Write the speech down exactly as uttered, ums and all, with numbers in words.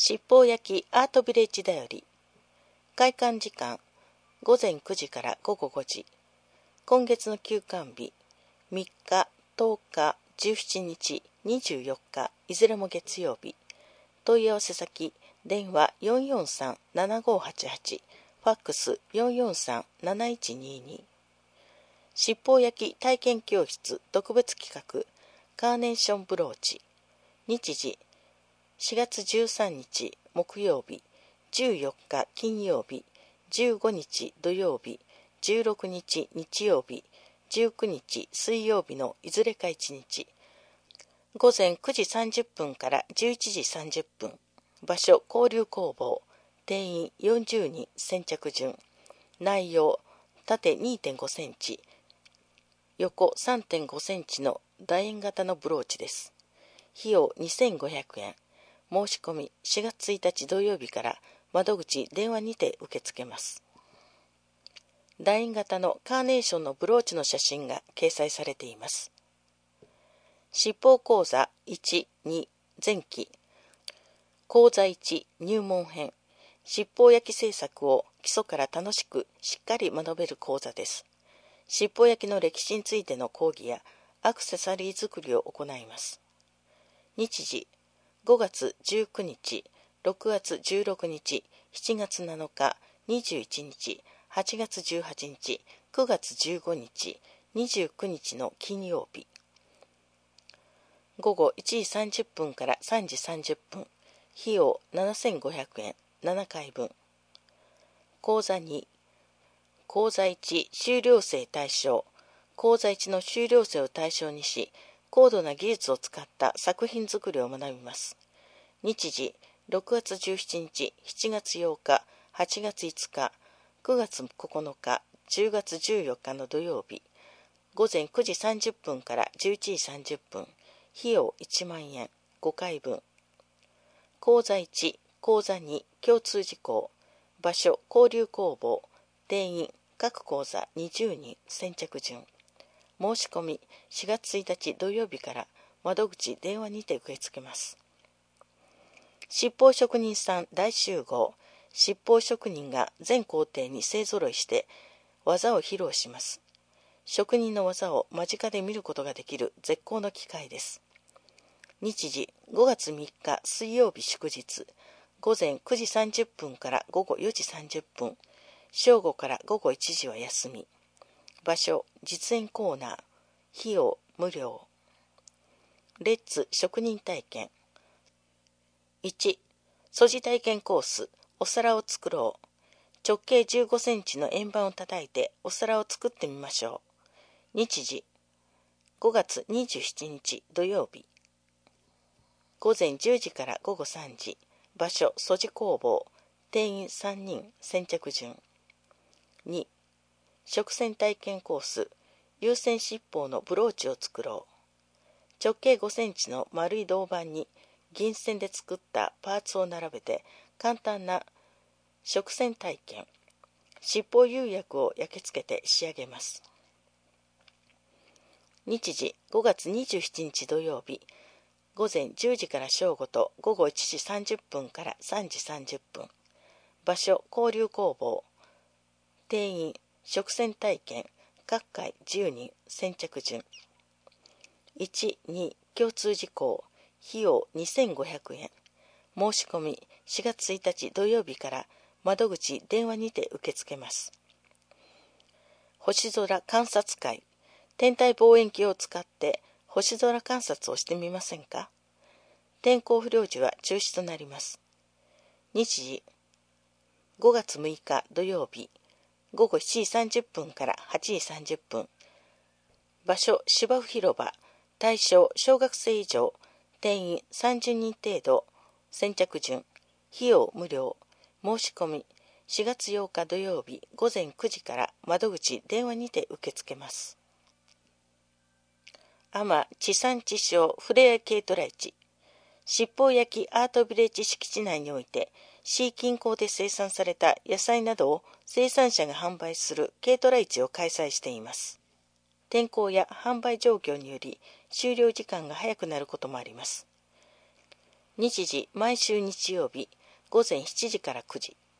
七宝焼きアートビレッジだより。開館時間ごぜんくじからごごごじ。今月の休館日みっか、とおか、じゅうしちにち、にじゅうよっか、いずれも月曜日。問い合わせ先電話 よんよんさん ななごはちはち、ファックス よんよんさん なないちにに。七宝焼き体験教室特別企画カーネーションブローチ。日時しがつじゅうさんにち木曜日、じゅうよっか金曜日、じゅうごにち土曜日、じゅうろくにち日曜日、じゅうくにち水曜日のいずれかいちにち。ごぜんくじさんじゅっぷんからじゅういちじさんじゅっぷん。場所交流工房。定員よんじゅうにん先着順。内容縦 にてんごセンチ、横 さんてんごセンチの楕円型のブローチです。費用にせんごひゃくえん。申し込みしがつついたち土曜日から窓口電話にて受け付けます。楕円型のカーネーションのブローチの写真が掲載されています。七宝講座いち、に前期。講座いち入門編。七宝焼き製作を基礎から楽しくしっかり学べる講座です。七宝焼きの歴史についての講義やアクセサリー作りを行います。日時ごがつじゅうくにち、ろくがつじゅうろくにち、しちがつなのか、にじゅういちにち、はちがつじゅうはちにち、くがつじゅうごにち、にじゅうくにちの金曜日。ごごいちじさんじゅっぷんからさんじさんじゅっぷん。費用ななせんごひゃくえん、ななかいぶん。講座に、講座いち修了生対象。講座いちの修了生を対象にし、高度な技術を使った作品作りを学びます。日時ろくがつじゅうしちにち、しちがつようか、はちがついつか、くがつここのか、じゅうがつじゅうよっかの土曜日。ごぜんくじさんじゅっぷんからじゅういちじさんじゅっぷん。費用いちまんえん、ごかいぶん。講座いち、講座に共通事項。場所交流工房。定員各講座にじゅうにん先着順。申し込みしがつついたち土曜日から窓口電話にて受け付けます。七宝職人さん大集合。七宝職人が全工程に勢ぞろいして技を披露します。職人の技を間近で見ることができる絶好の機会です。日時ごがつみっか水曜日祝日。ごぜんくじさんじゅっぷんからごごよじさんじゅっぷん。正午からごごいちじは休み。場所実演コーナー。費用無料。レッツ職人体験。いち、素地体験コース。お皿を作ろう。直径じゅうごセンチの円盤を叩いてお皿を作ってみましょう。日時ごがつにじゅうしちにち土曜日。ごぜんじゅうじからごごさんじ。場所素地工房。定員さんにん先着順。に、食洗体験コース。有線七宝のブローチを作ろう。直径ごセンチの丸い銅板に銀線で作ったパーツを並べて簡単な食洗体験。七宝釉薬を焼き付けて仕上げます。日時ごがつにじゅうしちにち土曜日。ごぜんじゅうじから正午とごごいちじさんじゅっぷんからさんじさんじゅっぷん。場所交流工房。定員食洗体験各回じゅうにん先着順。いち、に共通事項。費用にせんごひゃくえん。申し込みしがつついたち土曜日から窓口電話にて受け付けます。星空観察会。天体望遠鏡を使って星空観察をしてみませんか？天候不良時は中止となります。日時ごがつむいか土曜日。ごごしちじさんじゅっぷんからはちじさんじゅっぷん。場所芝生広場。対象小学生以上。定員さんじゅうにん程度。先着順。費用無料。申し込みしがつようか土曜日ごぜんくじから窓口電話にて受け付けます。阿麻地産地消フレア軽トラ市。七宝焼きアートビレッジ敷地内において市近郊で生産された野菜などを生産者が販売する軽トラ市を開催しています。天候や販売状況により終了時間が早くなることもあります。 日時毎週日曜日午前しちじからくじ。